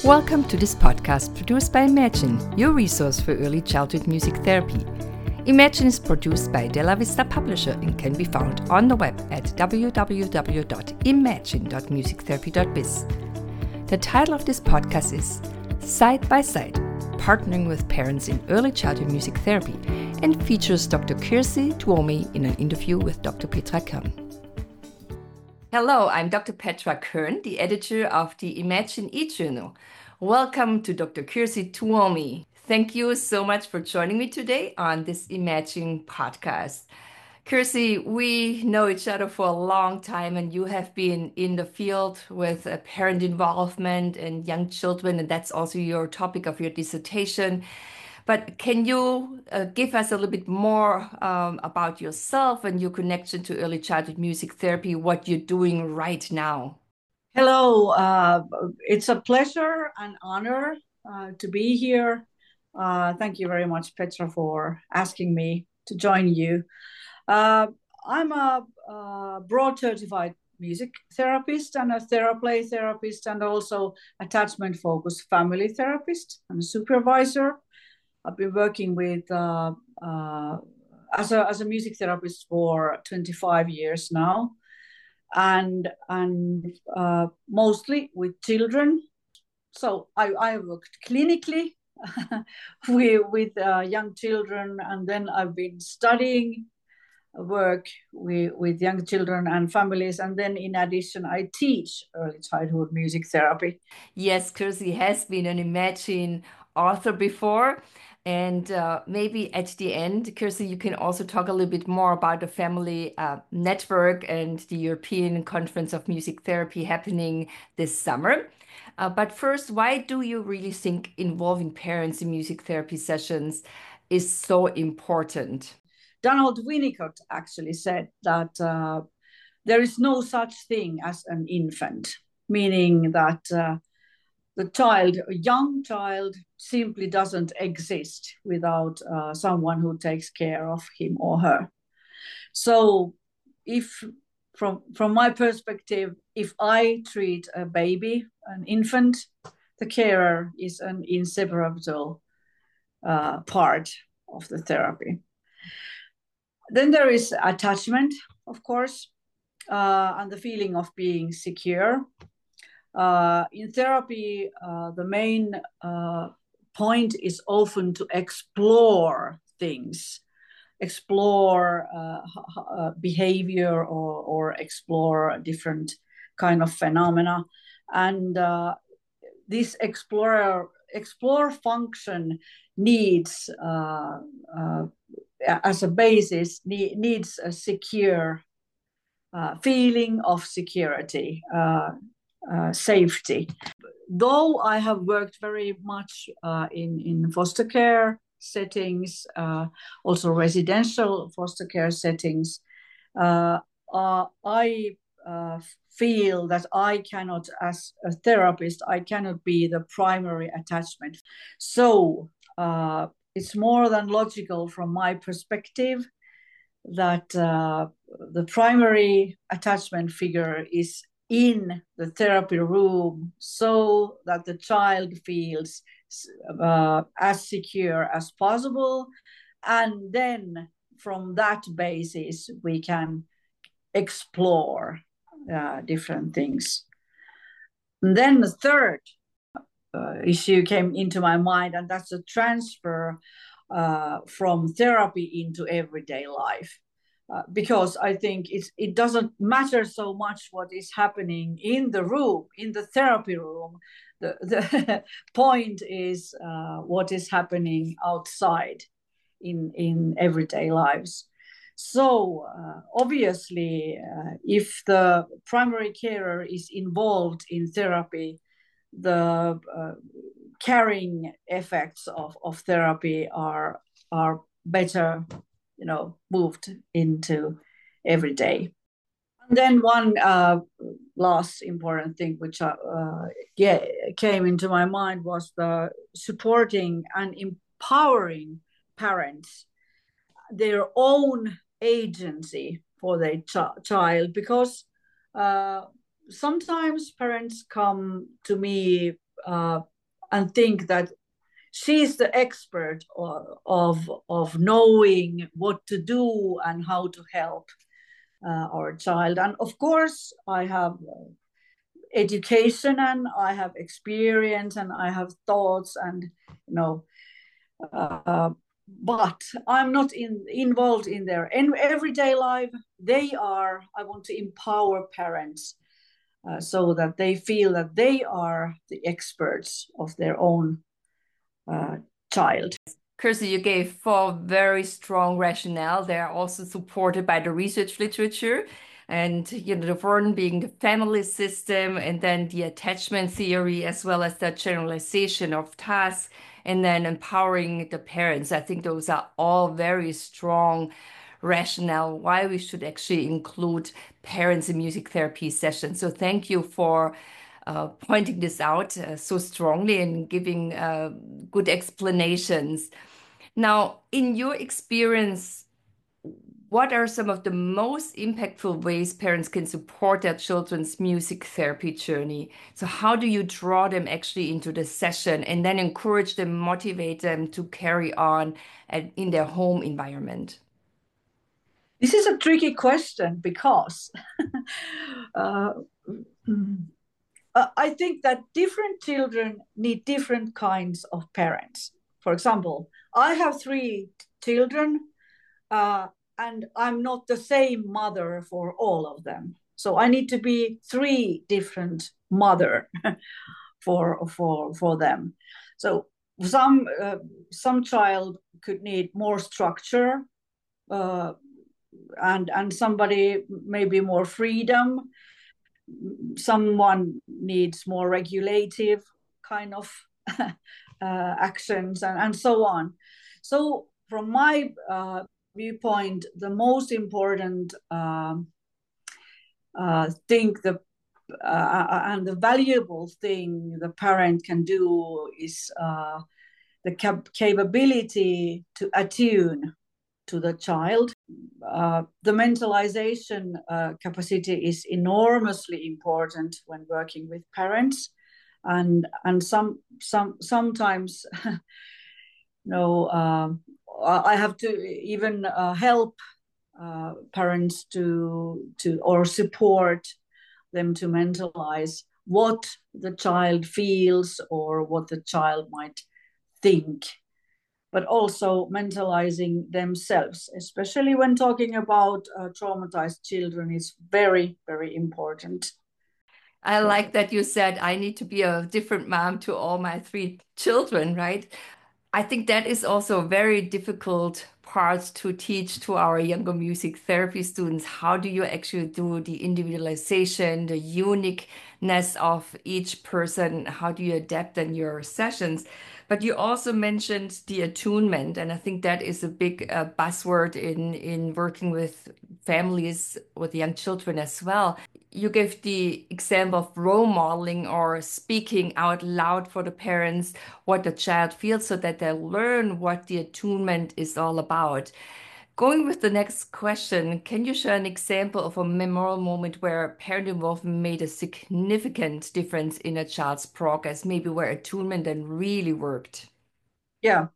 Welcome to this podcast produced by Imagine, your resource for early childhood music therapy. Imagine is produced by Della Vista Publisher and can be found on the web at www.imagine.musictherapy.biz. The title of this podcast is Side by Side, Partnering with Parents in Early Childhood Music Therapy, and features Dr. Kirsi Tuomi in an interview with Dr. Petra Kern. Hello, I'm Dr. Petra Kern, the editor of the Imagine e-journal. Welcome to Dr. Kirsi Tuomi. Thank you so much for joining me today on this Imagine podcast. Kirsi, we know each other for a long time, and you have been in the field with parent involvement and young children, and that's also your topic of your dissertation. But can you give us a little bit more about yourself and your connection to early childhood music therapy, what you're doing right now? Hello, it's a pleasure and honor to be here. Thank you very much, Petra, for asking me to join you. I'm a broad certified music therapist and a theraplay therapist and also attachment-focused family therapist and a supervisor. I've been working with as a music therapist for 25 years now, and mostly with children. So I worked clinically with young children, and then I've been studying work with young children and families, and then in addition I teach early childhood music therapy. Yes, Kirsi has been an Imagine author before. And maybe at the end, Kirsi, you can also talk a little bit more about the family network and the European Conference of Music Therapy happening this summer. But first, why do you really think involving parents in music therapy sessions is so important? Donald Winnicott actually said that there is no such thing as an infant, meaning that the child, a young child, simply doesn't exist without someone who takes care of him or her. So if from my perspective, if I treat a baby, an infant, the carer is an inseparable part of the therapy. Then there is attachment, of course, and the feeling of being secure. In therapy, the main point is often to explore things, explore behavior or explore different kind of phenomena. And this explore function needs, as a basis, needs a secure feeling of security, safety. Though I have worked very much in foster care settings, also residential foster care settings, I feel that I cannot, as a therapist, I cannot be the primary attachment. So it's more than logical from my perspective that the primary attachment figure is in the therapy room so that the child feels as secure as possible. And then from that basis, we can explore different things. And then the third issue came into my mind, and that's a transfer from therapy into everyday life. Because I think it doesn't matter so much what is happening in the room, in the therapy room. The point is what is happening outside in everyday lives. So obviously, if the primary carer is involved in therapy, the carrying effects of therapy are better, moved into every day. And then one last important thing which came into my mind was the supporting and empowering parents, their own agency for their child, because sometimes parents come to me and think that she's the expert of knowing what to do and how to help our child. And of course, I have education and I have experience and I have thoughts and but I'm not involved in their everyday life. I want to empower parents so that they feel that they are the experts of their own child. Kirsi, you gave 4 very strong rationale. They are also supported by the research literature. And the one being the family system, and then the attachment theory, as well as the generalization of tasks, and then empowering the parents. I think those are all very strong rationale why we should actually include parents in music therapy sessions. So thank you for pointing this out so strongly and giving good explanations. Now, in your experience, what are some of the most impactful ways parents can support their children's music therapy journey? So how do you draw them actually into the session and then encourage them, motivate them to carry on in their home environment? This is a tricky question because I think that different children need different kinds of parents. For example, I have 3 children, and I'm not the same mother for all of them. So I need to be 3 different mother for them. So some child could need more structure, and somebody maybe more freedom. Someone needs more regulative kind of actions and so on. So from my viewpoint, the most important thing and the valuable thing the parent can do is the capability to attune to the child. The mentalization capacity is enormously important when working with parents, and sometimes I have to even help parents to or support them to mentalize what the child feels or what the child might think, but also mentalizing themselves, especially when talking about traumatized children, is very, very important. I like that you said I need to be a different mom to all my 3 children, right? I think that is also a very difficult part to teach to our younger music therapy students. How do you actually do the individualization, the uniqueness of each person? How do you adapt in your sessions? But you also mentioned the attunement, and I think that is a big buzzword in working with families with young children as well. You gave the example of role modeling or speaking out loud for the parents what the child feels so that they learn what the attunement is all about. Going with the next question, can you share an example of a memorable moment where parent involvement made a significant difference in a child's progress, maybe where attunement then really worked? Yeah.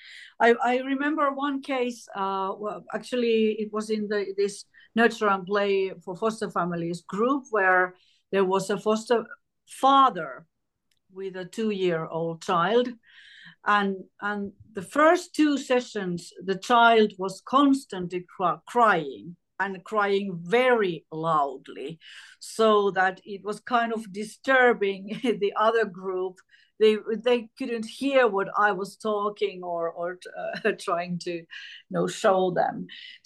I remember one case, well, actually it was in this Nurture and Play for Foster Families group where there was a foster father with a 2-year-old child. And the first 2 sessions, the child was constantly crying and crying very loudly, so that it was kind of disturbing the other group. They couldn't hear what I was talking or trying to show them.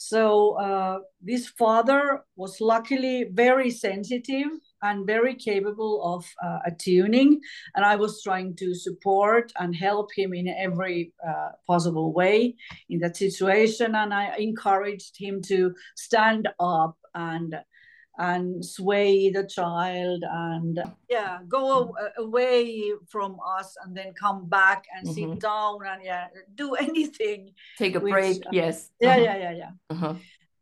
So this father was luckily very sensitive and very capable of attuning, and I was trying to support and help him in every possible way in that situation. And I encouraged him to stand up and sway the child and go away from us and then come back and sit down and do anything, take a break. Yes.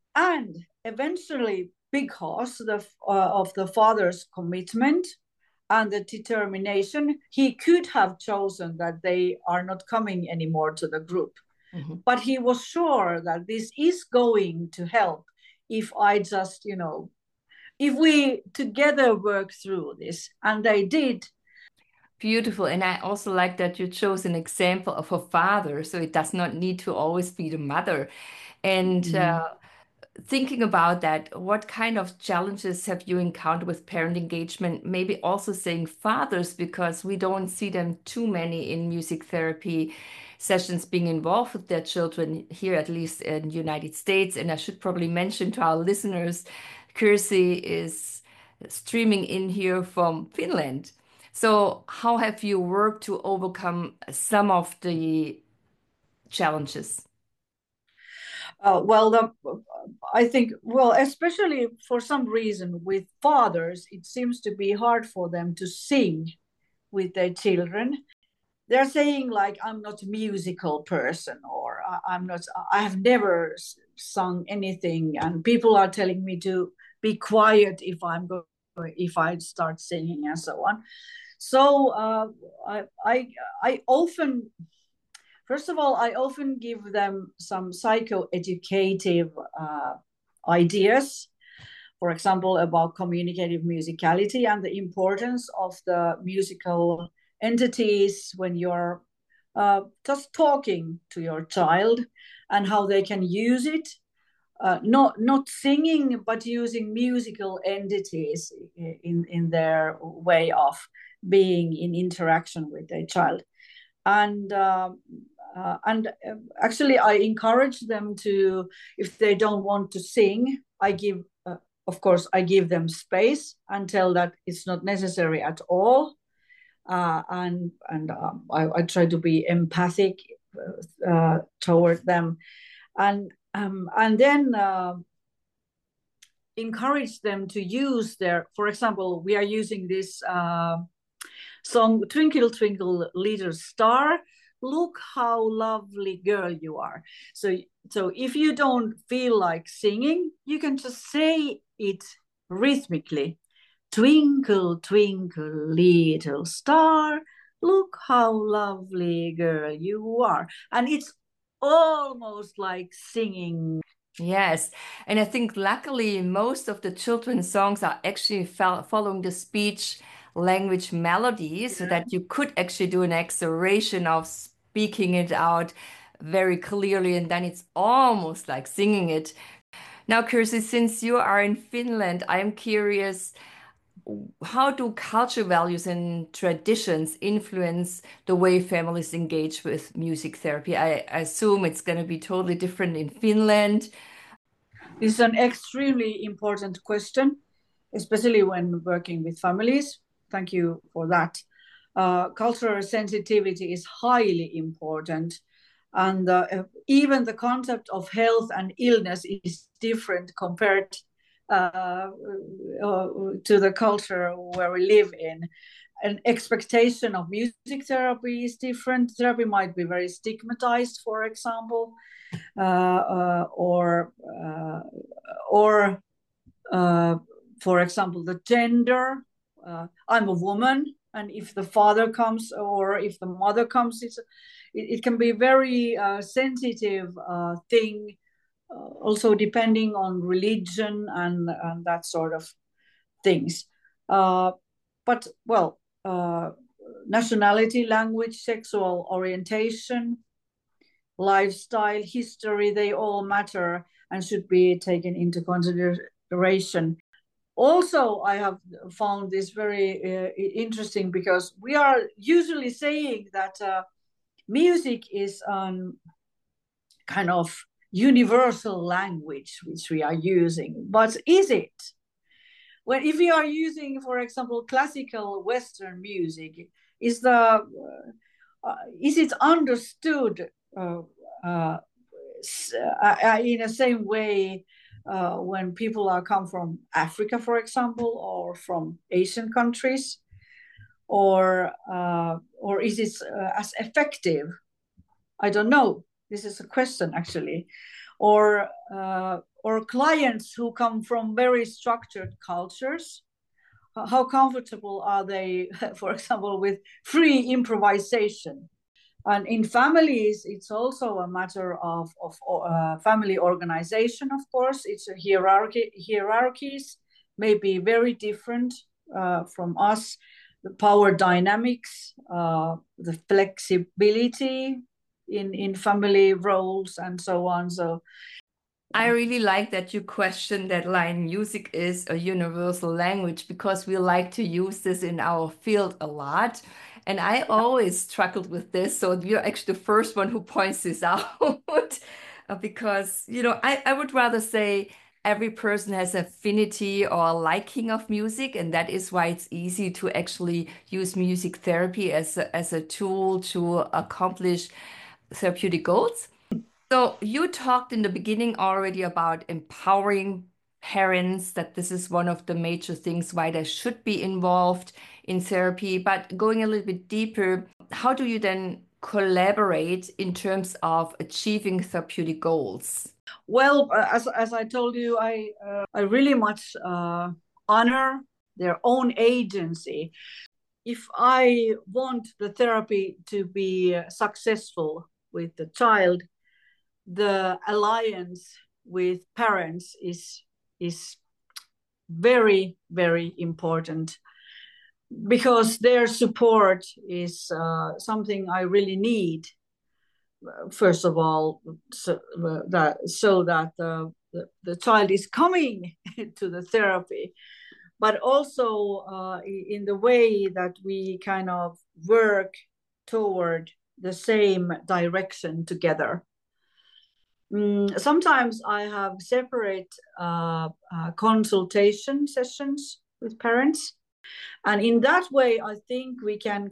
And eventually, because of the father's commitment and the determination, he could have chosen that they are not coming anymore to the group. Mm-hmm. But he was sure that this is going to help if I just, if we together work through this. And they did. Beautiful. And I also like that you chose an example of a father, so it does not need to always be the mother. And thinking about that, what kind of challenges have you encountered with parent engagement? Maybe also saying fathers, because we don't see them too many in music therapy sessions being involved with their children here, at least in the United States. And I should probably mention to our listeners, Kirsi is streaming in here from Finland. So how have you worked to overcome some of the challenges? I think, especially for some reason with fathers, it seems to be hard for them to sing with their children. They're saying like, I'm not a musical person, or I have never sung anything. And people are telling me to be quiet if I start singing and so on. So I often, first of all, I often give them some psychoeducative ideas, for example, about communicative musicality and the importance of the musical entities when you're just talking to your child, and how they can use it, not singing, but using musical entities in their way of being in interaction with their child. And actually, I encourage them to, if they don't want to sing, of course, I give them space and tell that it's not necessary at all. And I try to be empathic toward them, and then encourage them to use for example, we are using this song, Twinkle, Twinkle, Little Star, look how lovely girl you are. So if you don't feel like singing, you can just say it rhythmically. Twinkle, twinkle, little star, look how lovely girl you are. And it's almost like singing. Yes. And I think luckily most of the children's songs are actually following the speech language melody, so that you could actually do an acceleration of speaking it out very clearly, and then it's almost like singing it. Now, Kirsi, since you are in Finland, I'm curious, how do culture values and traditions influence the way families engage with music therapy? I assume it's going to be totally different in Finland. This is an extremely important question, especially when working with families. Thank you for that. Cultural sensitivity is highly important. And even the concept of health and illness is different compared to the culture where we live in. An expectation of music therapy is different. Therapy might be very stigmatized, for example, or for example, the gender. I'm a woman, and if the father comes or if the mother comes, it can be a very sensitive thing, also depending on religion and that sort of things. But nationality, language, sexual orientation, lifestyle, history, they all matter and should be taken into consideration. Also, I have found this very interesting, because we are usually saying that music is kind of universal language which we are using. But is it? Well, if we are using, for example, classical Western music, is it understood in the same way when people come from Africa, for example, or from Asian countries, or is it as effective? I don't know. This is a question, actually. Or clients who come from very structured cultures, how comfortable are they, for example, with free improvisation? And in families, it's also a matter of family organization, of course. It's a hierarchies may be very different from us. The power dynamics, the flexibility in family roles, and so on. So I really like that you question that line, music is a universal language, because we like to use this in our field a lot. And I always struggled with this. So you're actually the first one who points this out. Because, I would rather say every person has affinity or liking of music. And that is why it's easy to actually use music therapy as a tool to accomplish therapeutic goals. So you talked in the beginning already about empowering parents, that this is one of the major things why they should be involved in therapy. But going a little bit deeper, how do you then collaborate in terms of achieving therapeutic goals? well, as I told you, I really much honor their own agency. If I want the therapy to be successful with the child, the alliance with parents is very, very important, because their support is something I really need. First of all, so that the child is coming to the therapy, but also in the way that we kind of work toward the same direction together. Sometimes I have separate consultation sessions with parents, and in that way, I think we can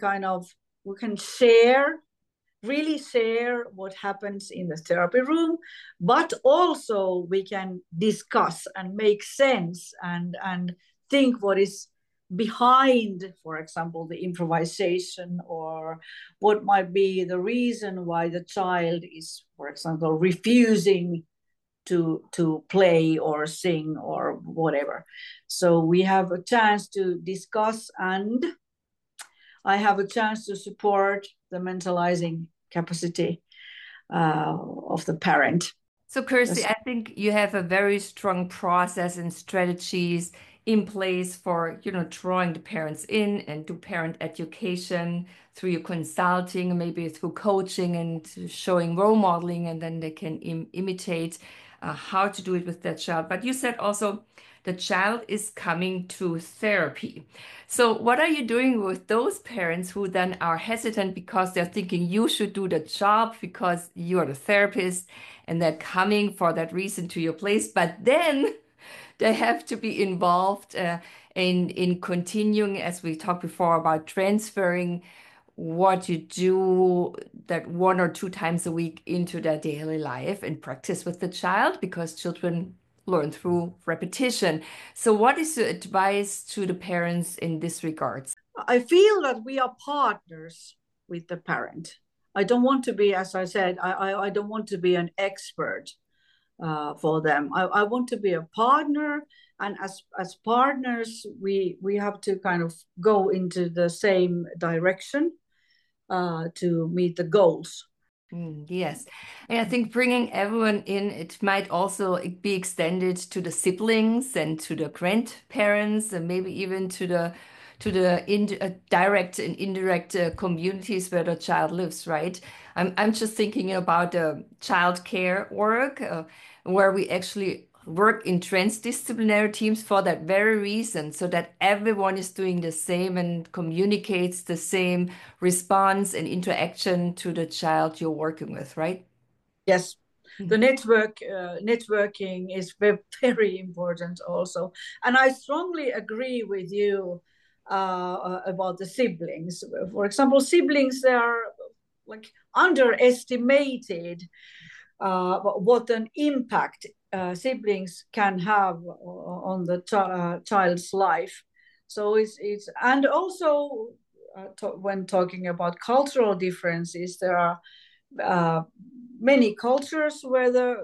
really share what happens in the therapy room, but also we can discuss and make sense and think what is behind, for example, the improvisation, or what might be the reason why the child is, for example, refusing to play or sing or whatever. So we have a chance to discuss, and I have a chance to support the mentalizing capacity of the parent. So, Kirsty, I think you have a very strong process and strategies in place for, drawing the parents in and do parent education through your consulting, maybe through coaching and showing role modeling, and then they can imitate how to do it with their child. But you said also the child is coming to therapy. So what are you doing with those parents who then are hesitant because they're thinking you should do the job because you are the therapist, and they're coming for that reason to your place, but then they have to be involved in continuing, as we talked before, about transferring what you do that 1 or 2 times a week into their daily life and practice with the child, because children learn through repetition. So what is your advice to the parents in this regards? I feel that we are partners with the parent. I don't want to be, as I said, I don't want to be an expert for them. I want to be a partner, and as partners, we have to kind of go into the same direction to meet the goals. Yes. And I think bringing everyone in, it might also be extended to the siblings and to the grandparents, and maybe even to the direct and indirect communities where the child lives, right? I'm just thinking about the child care work, where we actually work in transdisciplinary teams for that very reason, so that everyone is doing the same and communicates the same response and interaction to the child you're working with, right? Yes, the networking is very, very important also, and I strongly agree with you about the siblings. For example, siblings, they are like underestimated what an impact siblings can have on the child's life. So it's and also when talking about cultural differences, there are many cultures where the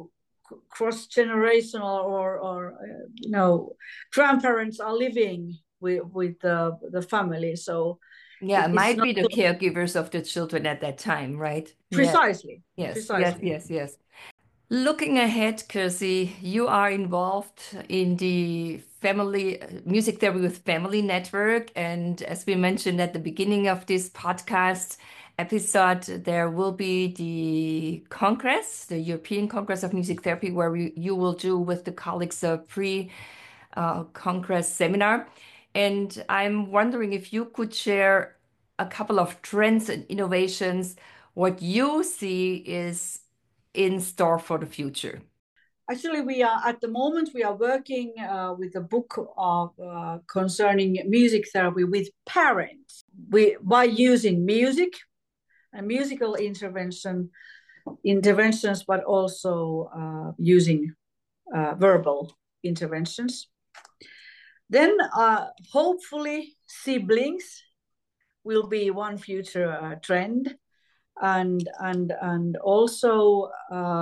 cross generational or grandparents are living with the family. So Yeah, it it's might not be the caregivers of the children at that time, right? Yeah. precisely, Yes, yes, precisely. yes, yes. Looking ahead, Kirsty, you are involved in the family music therapy with family network. And as we mentioned at the beginning of this podcast episode, there will be the Congress, the European Congress of Music Therapy, where you will do with the colleagues a pre-Congress seminar. And I'm wondering if you could share a couple of trends and innovations, what you see is in store for the future. Actually, we are at the moment we are working with a book of concerning music therapy with parents. We by using music and musical interventions, but also using verbal interventions. Then, hopefully, siblings will be one future trend, and also.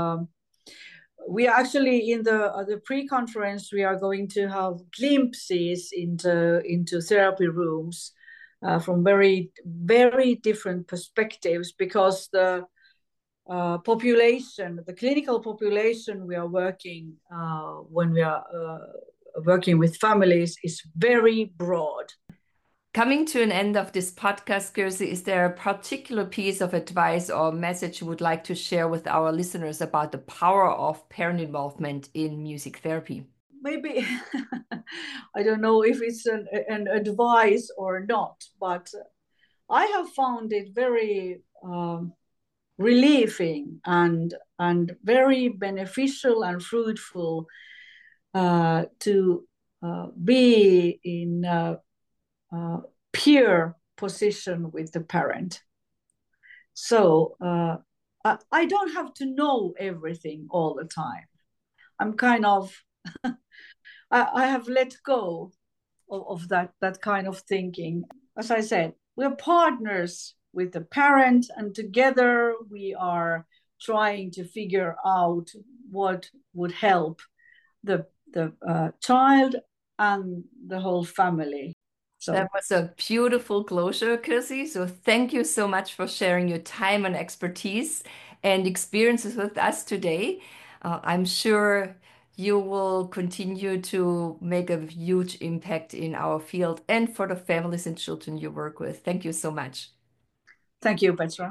We are actually in the pre-conference. We are going to have glimpses into therapy rooms from very very different perspectives, because the clinical population we are working when we are working with families is very broad. Coming to an end of this podcast, Kirsty, is there a particular piece of advice or message you would like to share with our listeners about the power of parent involvement in music therapy? Maybe I don't know if it's an advice or not, but I have found it very relieving and very beneficial and fruitful to be in peer position with the parent. So I don't have to know everything all the time. I'm kind of I have let go of that kind of thinking. As I said, we're partners with the parent, and together we are trying to figure out what would help the child and the whole family. So that was a beautiful closure, Kirsty. So thank you so much for sharing your time and expertise and experiences with us today. I'm sure you will continue to make a huge impact in our field and for the families and children you work with. Thank you so much. thank you, Petra.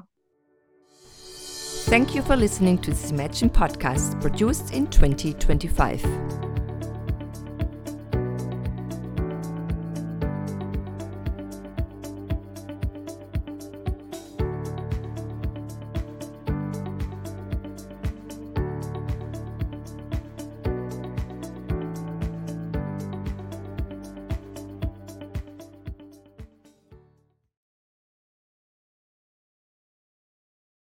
Thank you for listening to this Imagine podcast produced in 2025.